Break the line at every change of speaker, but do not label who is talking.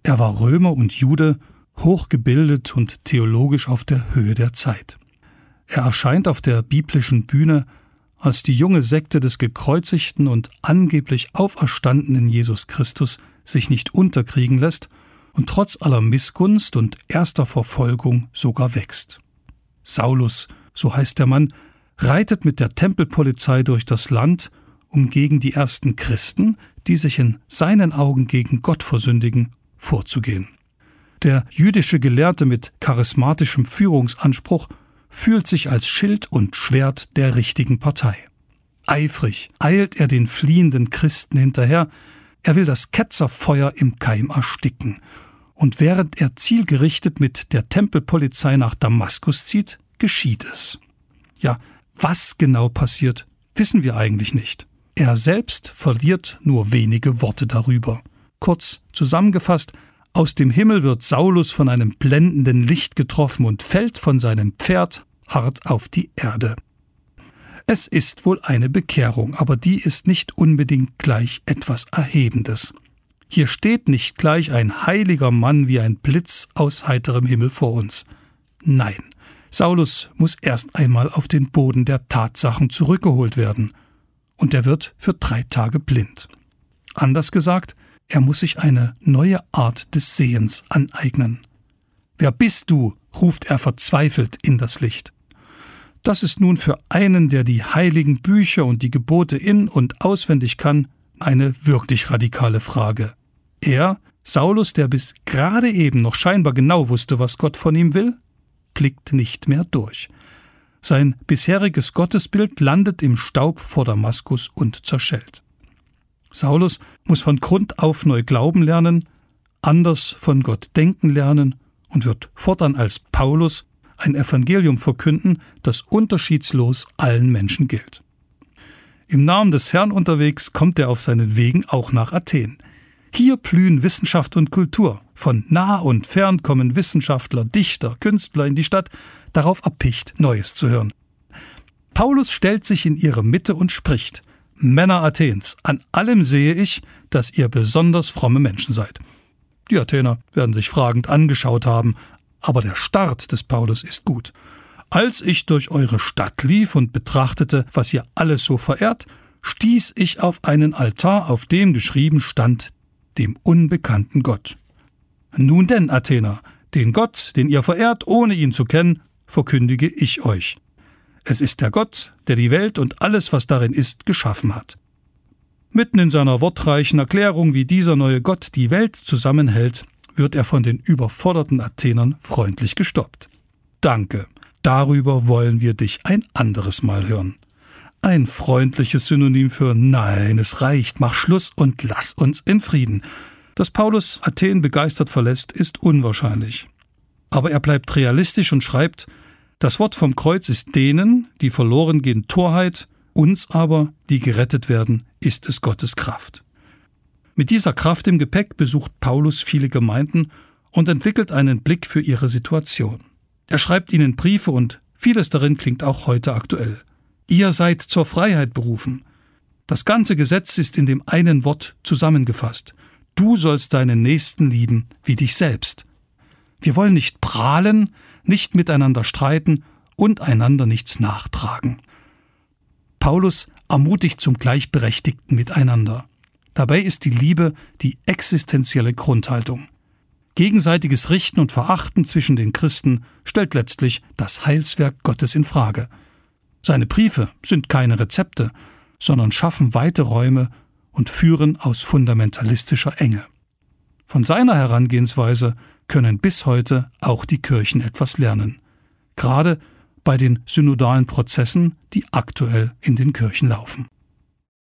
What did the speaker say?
Er war Römer und Jude, hochgebildet und theologisch auf der Höhe der Zeit. Er erscheint auf der biblischen Bühne als die junge Sekte des gekreuzigten und angeblich auferstandenen Jesus Christus sich nicht unterkriegen lässt und trotz aller Missgunst und erster Verfolgung sogar wächst. Saulus, so heißt der Mann, reitet mit der Tempelpolizei durch das Land, um gegen die ersten Christen, die sich in seinen Augen gegen Gott versündigen, vorzugehen. Der jüdische Gelehrte mit charismatischem Führungsanspruch fühlt sich als Schild und Schwert der richtigen Partei. Eifrig eilt er den fliehenden Christen hinterher, er will das Ketzerfeuer im Keim ersticken. Und während er zielgerichtet mit der Tempelpolizei nach Damaskus zieht, geschieht es. Ja, was genau passiert, wissen wir eigentlich nicht. Er selbst verliert nur wenige Worte darüber. Kurz zusammengefasst, aus dem Himmel wird Saulus von einem blendenden Licht getroffen und fällt von seinem Pferd hart auf die Erde. Es ist wohl eine Bekehrung, aber die ist nicht unbedingt gleich etwas Erhebendes. Hier steht nicht gleich ein heiliger Mann wie ein Blitz aus heiterem Himmel vor uns. Nein, Saulus muss erst einmal auf den Boden der Tatsachen zurückgeholt werden. Und er wird für 3 Tage blind. Anders gesagt, er muss sich eine neue Art des Sehens aneignen. »Wer bist du?« ruft er verzweifelt in das Licht. Das ist nun für einen, der die heiligen Bücher und die Gebote in- und auswendig kann, eine wirklich radikale Frage. Er, Saulus, der bis gerade eben noch scheinbar genau wusste, was Gott von ihm will, blickt nicht mehr durch. Sein bisheriges Gottesbild landet im Staub vor Damaskus und zerschellt. Saulus muss von Grund auf neu glauben lernen, anders von Gott denken lernen und wird fortan als Paulus ein Evangelium verkünden, das unterschiedslos allen Menschen gilt. Im Namen des Herrn unterwegs kommt er auf seinen Wegen auch nach Athen. Hier blühen Wissenschaft und Kultur. Von nah und fern kommen Wissenschaftler, Dichter, Künstler in die Stadt, darauf erpicht, Neues zu hören. Paulus stellt sich in ihre Mitte und spricht: »Männer Athens, an allem sehe ich, dass ihr besonders fromme Menschen seid.« Die Athener werden sich fragend angeschaut haben, aber der Start des Paulus ist gut. »Als ich durch eure Stadt lief und betrachtete, was ihr alles so verehrt, stieß ich auf einen Altar, auf dem geschrieben stand, dem unbekannten Gott. Nun denn, Athener, den Gott, den ihr verehrt, ohne ihn zu kennen, verkündige ich euch. Es ist der Gott, der die Welt und alles, was darin ist, geschaffen hat. Mitten in seiner wortreichen Erklärung, wie dieser neue Gott die Welt zusammenhält, wird er von den überforderten Athenern freundlich gestoppt. »Danke, darüber wollen wir dich ein anderes Mal hören.« Ein freundliches Synonym für »Nein, es reicht, mach Schluss und lass uns in Frieden«. Dass Paulus Athen begeistert verlässt, ist unwahrscheinlich. Aber er bleibt realistisch und schreibt: »Das Wort vom Kreuz ist denen, die verloren gehen, Torheit, uns aber, die gerettet werden, ist es Gottes Kraft.« Mit dieser Kraft im Gepäck besucht Paulus viele Gemeinden und entwickelt einen Blick für ihre Situation. Er schreibt ihnen Briefe und vieles darin klingt auch heute aktuell. Ihr seid zur Freiheit berufen. Das ganze Gesetz ist in dem einen Wort zusammengefasst. Du sollst deinen Nächsten lieben wie dich selbst. Wir wollen nicht prahlen, nicht miteinander streiten und einander nichts nachtragen. Paulus ermutigt zum gleichberechtigten Miteinander. Dabei ist die Liebe die existenzielle Grundhaltung. Gegenseitiges Richten und Verachten zwischen den Christen stellt letztlich das Heilswerk Gottes in Frage. Seine Briefe sind keine Rezepte, sondern schaffen weite Räume und führen aus fundamentalistischer Enge. Von seiner Herangehensweise können bis heute auch die Kirchen etwas lernen, gerade bei den synodalen Prozessen, die aktuell in den Kirchen laufen.